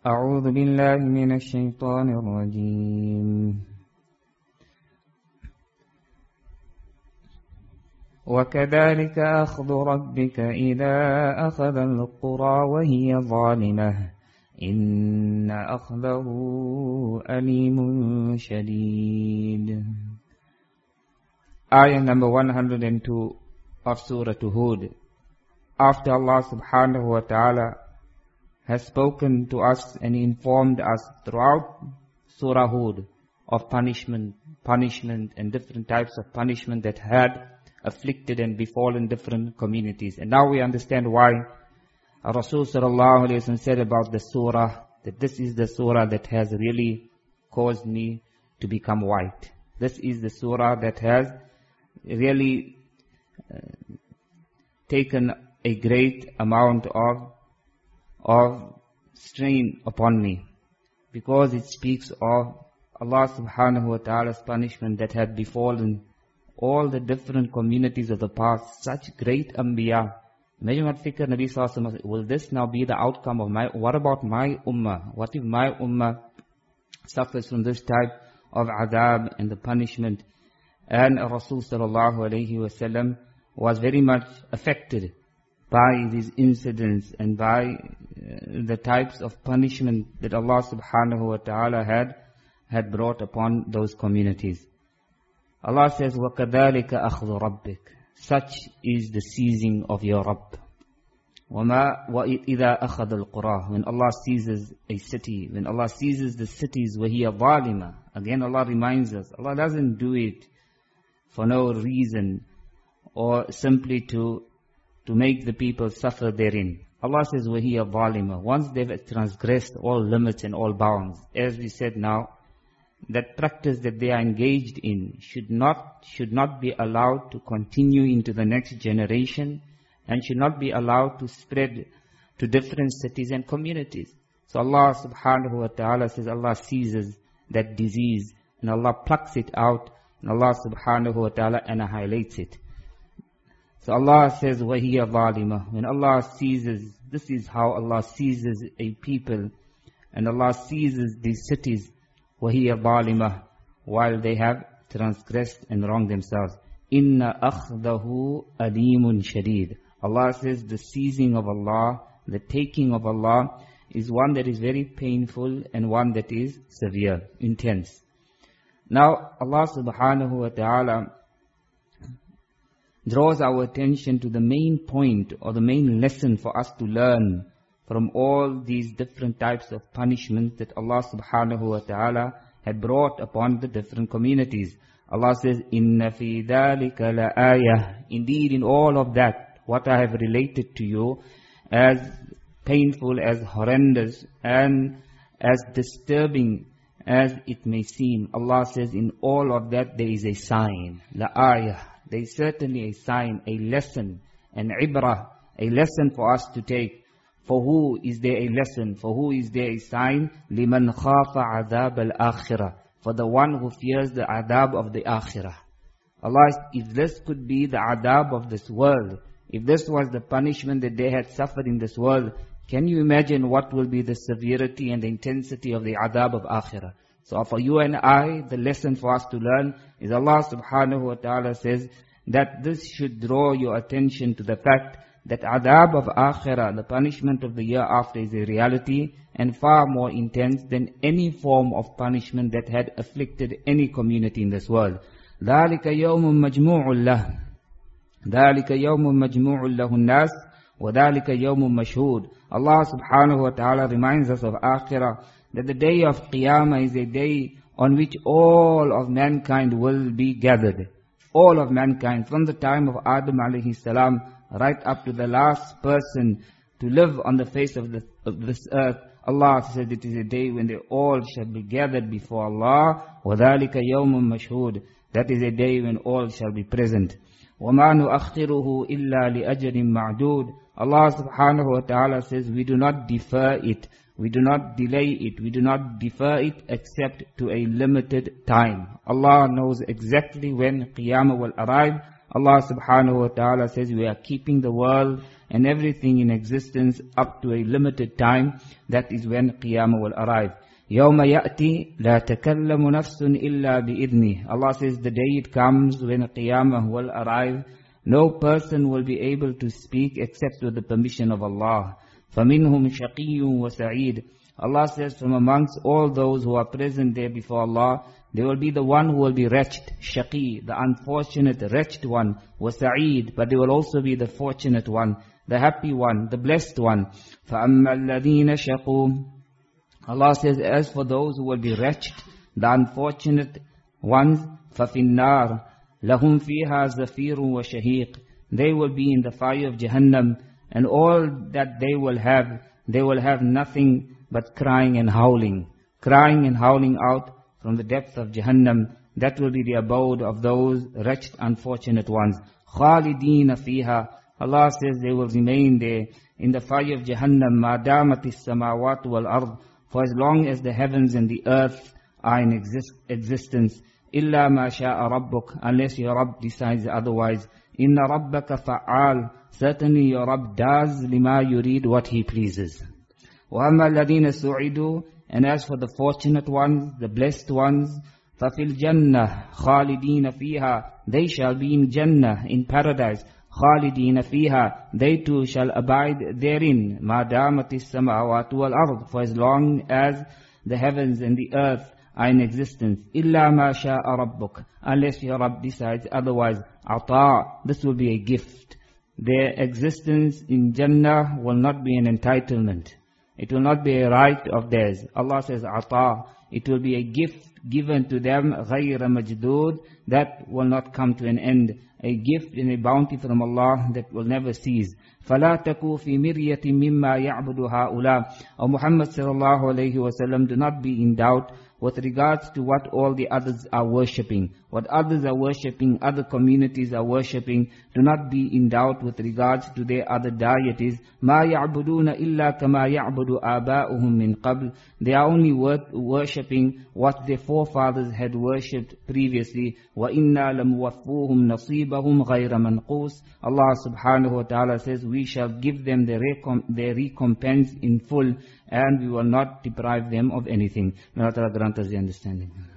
أعوذ بالله من الشيطان الرجيم وكذلك أخذ ربك إذا أخذ القرى وهي ظالمة إن أخذه أليم شديد. Ayah number 102 of Surah Hud. After Allah subhanahu wa ta'ala has spoken to us and informed us throughout Surah Hud of punishment and different types of punishment that had afflicted and befallen different communities. And now we understand why Rasul sallallahu alayhi wa sallam said about the surah, that this is the surah that has really caused me to become white. This is the surah that has really taken a great amount of strain upon me, because it speaks of Allah subhanahu wa ta'ala's punishment that had befallen all the different communities of the past, such great anbiya. Imagine what fikr Nabi sallallahu alaihi wasallam, will this now be the outcome of what about my ummah? What if my ummah suffers from this type of adab and the punishment? And Rasul sallallahu alaihi wasallam was very much affected by these incidents and by the types of punishment that Allah subhanahu wa ta'ala had brought upon those communities. Allah says, وَكَذَلِكَ أَخْذُ رَبِّكَ, such is the seizing of your Rabb. وَإِذَا أَخَذَ الْقُرَى, when Allah seizes a city, when Allah seizes the cities, وَهِيَ ظَالِمَةٌ. Again Allah reminds us, Allah doesn't do it for no reason or simply to make the people suffer therein. Allah says, وَهِيَ ظَالِمَةٌ. Once they've transgressed all limits and all bounds, as we said now, that practice that they are engaged in should not be allowed to continue into the next generation, and should not be allowed to spread to different cities and communities. So Allah subhanahu wa ta'ala says Allah seizes that disease and Allah plucks it out, and Allah subhanahu wa ta'ala annihilates it. So Allah says, وَهِيَ ظَالِمَةٌ. When Allah seizes, this is how Allah seizes a people, and Allah seizes these cities, وَهِيَ ظَالِمَةٌ, while they have transgressed and wronged themselves. إِنَّ أَخْذَهُ أَلِيمٌ شَدِيدٌ. Allah says the seizing of Allah, the taking of Allah, is one that is very painful and one that is severe, intense. Now Allah subhanahu wa ta'ala draws our attention to the main point or the main lesson for us to learn from all these different types of punishments that Allah subhanahu wa ta'ala had brought upon the different communities. Allah says, إِنَّ فِي ذَلِكَ لَآيَةٌ. Indeed, in all of that, what I have related to you, as painful, as horrendous, and as disturbing as it may seem, Allah says, in all of that there is a sign. لَآيَةٌ. There is certainly a sign, a lesson, an ibrah, a lesson for us to take. For who is there a lesson? For who is there a sign? لِمَنْ خَافَ عَذَابَ الْآخِرَةِ. For the one who fears the adab of the akhirah. Allah, if this could be the adab of this world, if this was the punishment that they had suffered in this world, can you imagine what will be the severity and the intensity of the adab of akhirah? So for you and I, the lesson for us to learn is Allah subhanahu wa ta'ala says that this should draw your attention to the fact that adab of akhirah, the punishment of the year after, is a reality and far more intense than any form of punishment that had afflicted any community in this world. ذَلِكَ يَوْمٌ مَجْمُوعٌ لَهُ. ذَلِكَ يَوْمٌ مَجْمُوعٌ لَهُ النَّاسِ وَذَلِكَ يَوْمٌ مَشْهُودٌ. Allah subhanahu wa ta'ala reminds us of akhirah, that the day of Qiyamah is a day on which all of mankind will be gathered. All of mankind, from the time of Adam alayhi salam, right up to the last person to live on the face of this earth. Allah said it is a day when they all shall be gathered before Allah. وَذَلِكَ يَوْمٌ مَشْهُودٌ. That is a day when all shall be present. وَمَا نُؤَخِّرُهُ إِلَّا لِأَجَلٍ مَعْدُودٍ. Allah subhanahu wa ta'ala says we do not defer it, we do not delay it, we do not defer it except to a limited time. Allah knows exactly when Qiyamah will arrive. Allah subhanahu wa ta'ala says we are keeping the world and everything in existence up to a limited time. That is when Qiyamah will arrive. يَوْمَ يَأْتِي لَا تَكَلَّمُ نَفْسٌ إِلَّا بِإِذْنِهِ. Allah says the day it comes when Qiyamah will arrive, no person will be able to speak except with the permission of Allah. فَمِنْهُمْ شَقِيٌّ وَسَعِيدٌ. Allah says from amongst all those who are present there before Allah, there will be the one who will be wretched, shaqi, the unfortunate, wretched one, وَسَعِيدٌ, but there will also be the fortunate one, the happy one, the blessed one. فَأَمَّا الَّذِينَ شَقُوا. Allah says, as for those who will be wretched, the unfortunate ones, فَفِي النَّارِ لَهُمْ فِيهَا زَفِيرٌ وَشَهِيقٌ. They will be in the fire of Jahannam, and all that they will have nothing but crying and howling out from the depth of Jahannam. That will be the abode of those wretched, unfortunate ones. خَالِدِينَ فِيهَا. Allah says they will remain there in the fire of Jahannam, مَا دَامَتِ السَّمَاوَاتُ وَالْأَرْضُ, for as long as the heavens and the earth are in existence. إِلَّا مَا شَاءَ رَبُّكَ, unless your Rabb decides otherwise. إِنَّ رَبَّكَ فَعَّالٌ, certainly your Rabb does لِمَا يُرِيد, what He pleases. وَأَمَّا الَّذِينَ سُعِدُوا, and as for the fortunate ones, the blessed ones, فَفِي الْجَنَّةِ خَالِدِينَ فِيهَا, they shall be in Jannah, in paradise. خَالِدِينَ فِيهَا, they too shall abide therein. مَا دَامَتِ السَّمَاوَاتُ وَالْأَرْضُ, for as long as the heavens and the earth are in existence. إِلَّا مَا شَاءَ رَبُّكَ, unless your Rabb decides otherwise. عَطَاء, this will be a gift. Their existence in Jannah will not be an entitlement. It will not be a right of theirs. Allah says عَطَاء, it will be a gift given to them, غَيْرَ مَجْدُودٍ, that will not come to an end. A gift and a bounty from Allah that will never cease. فَلَا تَكُوا فِي مِرْيَةٍ مِمَّا يَعْبُدُ هَؤُلَاءِ. O Muhammad sallallahu alayhi wa sallam, do not be in doubt with regards to what all the others are worshipping. What others are worshipping, other communities are worshipping, do not be in doubt with regards to their other deities. مَا يَعْبُدُونَ إِلَّا كَمَا يَعْبُدُ آبَاؤُهُم مِّن قَبْلِ. They are only worshipping what their forefathers had worshipped previously. وَإِنَّا لَمُوَفُّوهُمْ نَصِيبَهُمْ غَيْرَ مَنْقُوسٍ. Allah subhanahu wa ta'ala says, we shall give them their recompense in full, and we will not deprive them of anything. May Allah grant us the understanding.